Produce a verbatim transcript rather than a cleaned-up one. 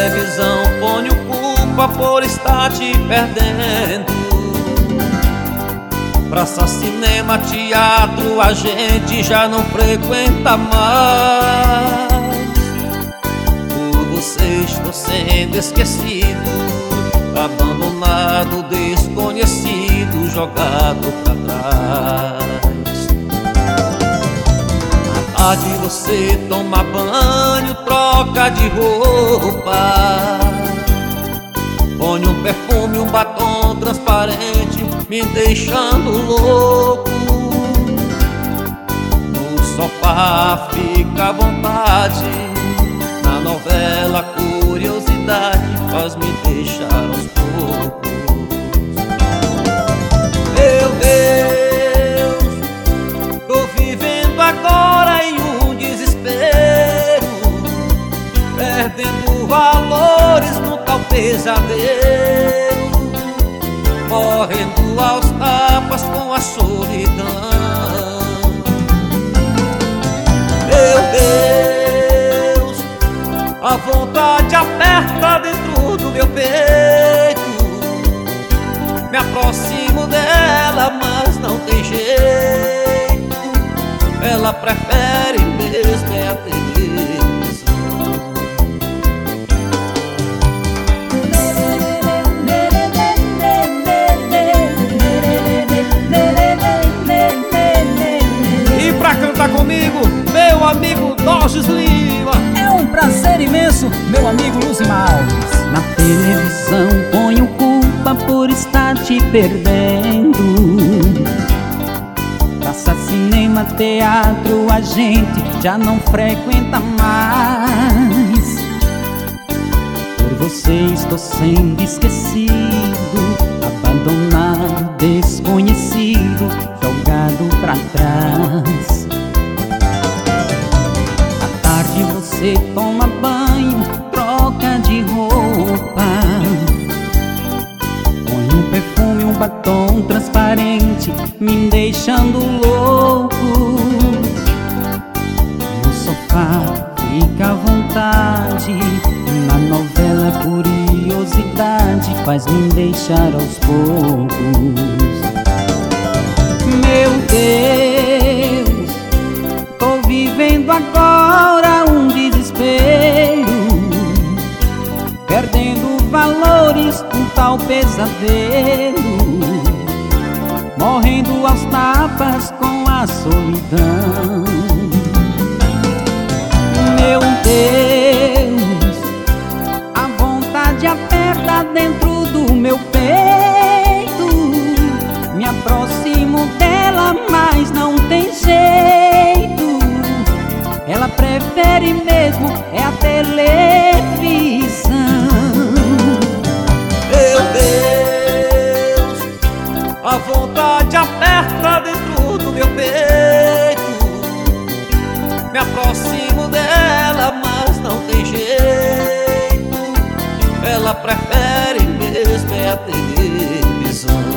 televisão ponho culpa por estar te perdendo. Praça, cinema, teatro, a gente já não frequenta mais. Por você estou sendo esquecido, abandonado, desconhecido, jogado pra trás. À tarde você toma banho, troca de roupa, põe um perfume, um batom transparente, me deixando louco. No sofá fica à vontade, na novela curiosidade faz me deixar aos poucos. Meu Deus, tô vivendo agora em um desespero, perdendo valores no tal pesadelo, morrendo aos tapas com a solidão. Meu Deus, a vontade aperta dentro do meu peito, me aproximo dela, mas não tem jeito. Ela prefere mesmo é a televisão. E pra cantar comigo, meu amigo Dorges Lima. É um prazer imenso, meu amigo Luzimar Alves. Na televisão ponho culpa por estar te perdendo. Praça, cinema, teatro, a gente já não frequenta mais. Por você estou sendo esquecido, abandonado, desconhecido, jogado pra trás. À tarde você toma banho, troca de roupa, põe um perfume, um batom transparente, me deixando louco. No sofá fica à vontade, na novela curiosidade faz me deixar aos poucos. Meu Deus, tô vivendo agora um desespero, perdendo valores, um tal pesadelo, morrendo aos tapas com a solidão. Meu Deus, a vontade aperta dentro do meu peito, me aproximo dela, mas não tem jeito. Ela prefere mesmo é a televisão. Meu Deus, a vontade aperta dentro do meu peito, me aproximo dela, mas não tem jeito. Ela prefere mesmo é a televisão.